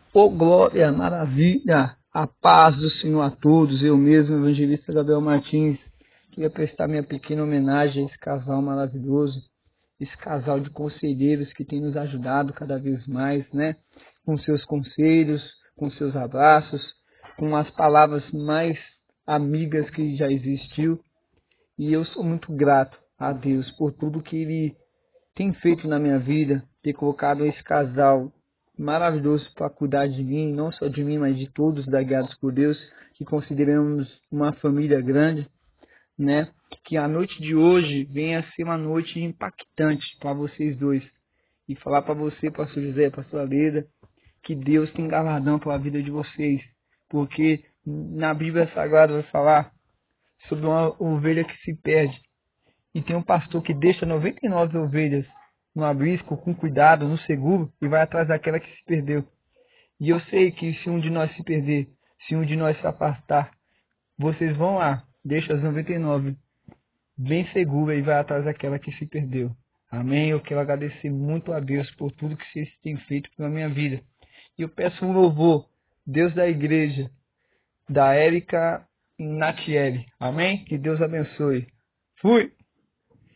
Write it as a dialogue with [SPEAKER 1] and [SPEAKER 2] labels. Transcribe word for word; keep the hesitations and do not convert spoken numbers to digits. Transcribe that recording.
[SPEAKER 1] Ô glória, maravilha, a paz do Senhor a todos. Eu mesmo, evangelista Gabriel Martins, queria prestar minha pequena homenagem a esse casal maravilhoso, esse casal de conselheiros que tem nos ajudado cada vez mais, né? Com seus conselhos, com seus abraços, com as palavras mais amigas que já existiu. E eu sou muito grato a Deus por tudo que Ele tem feito na minha vida, ter colocado esse casal maravilhoso para cuidar de mim, não só de mim, mas de todos da Guiados por Deus, que consideramos uma família grande, né? Que a noite de hoje venha a ser uma noite impactante para vocês dois. E falar para você, pastor José, pastor Leda, que Deus tem galardão pela vida de vocês. Porque na Bíblia Sagrada vai falar sobre uma ovelha que se perde. E tem um pastor que deixa noventa e nove ovelhas no abrisco, com cuidado, no seguro, e vai atrás daquela que se perdeu. E eu sei que se um de nós se perder, se um de nós se afastar, vocês vão lá, deixa as noventa e nove bem segura e vai atrás daquela que se perdeu. Amém? Eu quero agradecer muito a Deus por tudo que vocês têm feito pela minha vida. E eu peço um louvor, Deus da igreja, da Érica Natiele. Amém? Que Deus abençoe. Fui!